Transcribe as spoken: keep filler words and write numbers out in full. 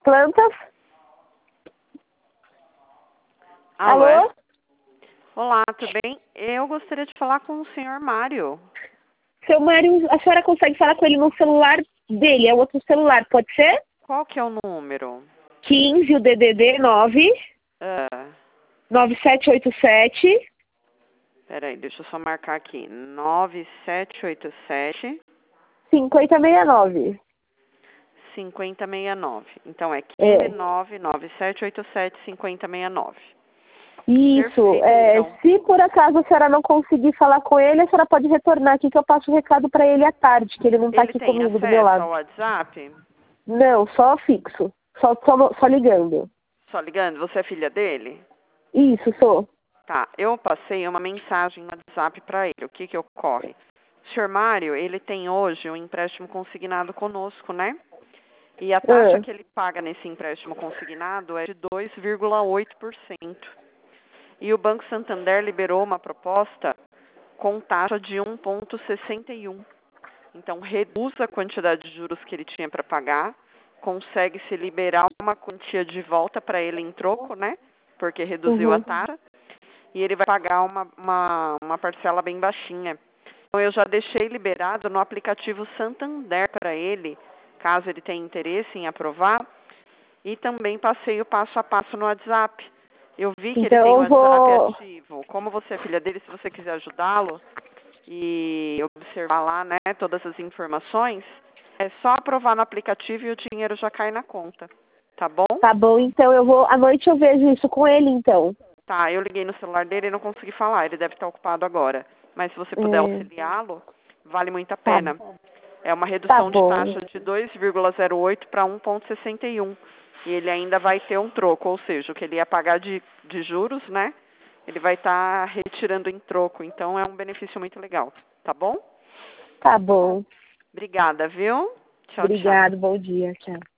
Plantas? Alô? Alô? Olá, tudo bem? Eu gostaria de falar com o senhor Mário. Seu Mário, a senhora consegue falar com ele no celular dele, é outro celular, pode ser? Qual que é o número? quinze, o D D D nove, Ah, nove sete oito sete, peraí, deixa eu só marcar aqui. nove sete oito sete, cinco zero seis nove. cinco zero seis nove. Então é É. quinze nove nove sete oito sete cinco zero seis nove. Isso, Perfeito, é, então. se por acaso a senhora não conseguir falar com ele, a senhora pode retornar aqui que eu passo o recado para ele à tarde, que ele não está Ele aqui tem comigo do meu acesso lado. ao WhatsApp? Não, só fixo, só, só, só ligando. Só ligando? Você é filha dele? Isso, sou. Tá, eu passei uma mensagem no WhatsApp para ele. O que que ocorre? O senhor Mário, ele tem hoje um empréstimo consignado conosco, né? E a taxa Ah, que ele paga nesse empréstimo consignado é de dois vírgula oito por cento. E o Banco Santander liberou uma proposta com taxa de um vírgula sessenta e um. Então, reduz a quantidade de juros que ele tinha para pagar, consegue se liberar uma quantia de volta para ele em troco, né? Porque reduziu a uhum. taxa. E ele vai pagar uma, uma, uma parcela bem baixinha. Então, eu já deixei liberado no aplicativo Santander para ele, caso ele tenha interesse em aprovar, e também passei o passo a passo no WhatsApp. Eu vi que ele tem Então o eu WhatsApp vou... ativo. Como você é filha dele, se você quiser ajudá-lo e observar lá, né, todas as informações, é só aprovar no aplicativo e o dinheiro já cai na conta. Tá bom? Tá bom, então eu vou... À noite eu vejo isso com ele, então. Tá, eu liguei no celular dele e não consegui falar. Ele deve estar ocupado agora. Mas se você puder É, auxiliá-lo, vale muito a tá, pena. É uma tá redução de bom. taxa de dois vírgula zero oito para um vírgula sessenta e um. E ele ainda vai ter um troco, ou seja, o que ele ia pagar de, de juros, né? Ele vai estar retirando em troco. Então é um benefício muito legal. Tá bom? Tá bom. Obrigada, viu? Tchau, tchau. Obrigado, bom dia, tchau.